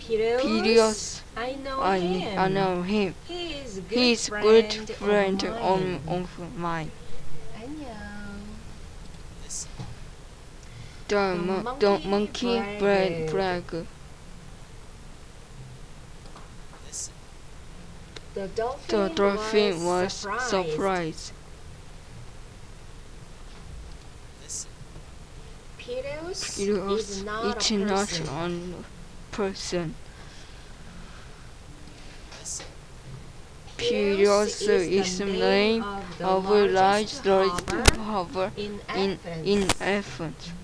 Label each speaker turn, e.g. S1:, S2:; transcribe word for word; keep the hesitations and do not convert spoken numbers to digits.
S1: Piraeus,
S2: I know
S1: I,
S2: him.
S1: I know him.
S2: He is good
S1: He is
S2: friend
S1: good friend
S2: of
S1: of,
S2: mine.
S1: of mine.
S2: 안녕.
S1: The,
S2: The
S1: mon- the
S2: monkey
S1: monkey
S2: bragged.
S1: brag, brag.
S2: The dolphin,
S1: The dolphin
S2: was
S1: was
S2: surprised.
S1: surprised.
S2: Piraeus
S1: Piraeus
S2: is not
S1: is
S2: a
S1: not
S2: person.
S1: a person.
S2: Piraeus
S1: Piraeus is
S2: the
S1: the
S2: name
S1: name
S2: of the
S1: of a large
S2: largest
S1: large
S2: harbor
S1: harbor
S2: in
S1: in, in
S2: Athens.
S1: Athens.